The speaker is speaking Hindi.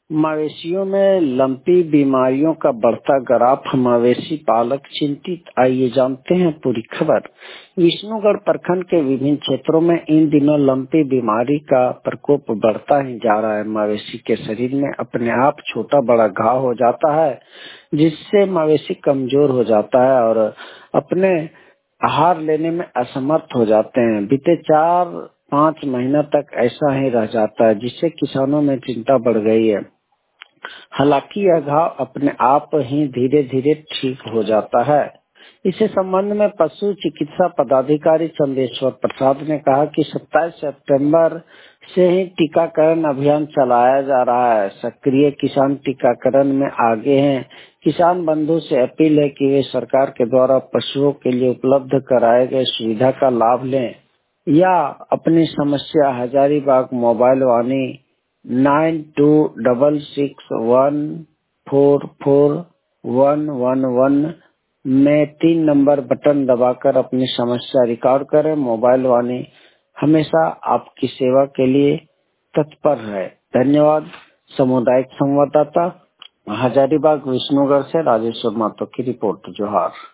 मवेशियों में लंपी बीमारियों का बढ़ता ग्राफ, मवेशी पालक चिंतित। आइए जानते हैं पूरी खबर। विष्णुगढ़ प्रखंड के विभिन्न क्षेत्रों में इन दिनों लंपी बीमारी का प्रकोप बढ़ता ही जा रहा है। मवेशी के शरीर में अपने आप छोटा बड़ा घाव हो जाता है, जिससे मवेशी कमजोर हो जाता है और अपने आहार लेने में असमर्थ हो जाते हैं। बीते 4-5 महीनों तक ऐसा ही रह जाता है, जिससे किसानों में चिंता बढ़ गई है। हालांकि यह घाव अपने आप ही धीरे धीरे ठीक हो जाता है। इसी संबंध में पशु चिकित्सा पदाधिकारी चंदेश्वर प्रसाद ने कहा कि 27 सितंबर से ही टीकाकरण अभियान चलाया जा रहा है। सक्रिय किसान टीकाकरण में आगे हैं। किसान बंधु से अपील है कि वे सरकार के द्वारा पशुओं के लिए उपलब्ध कराए गए सुविधा का लाभ लें या अपनी समस्या हजारीबाग मोबाइल वाणी 9266144111 में 3 नंबर बटन दबाकर अपनी समस्या रिकॉर्ड करें। मोबाइल वाणी हमेशा आपकी सेवा के लिए तत्पर है। धन्यवाद। सामुदायिक संवाददाता हजारीबाग विष्णुगढ़ से राजेश्वर मातो की रिपोर्ट। जोहार।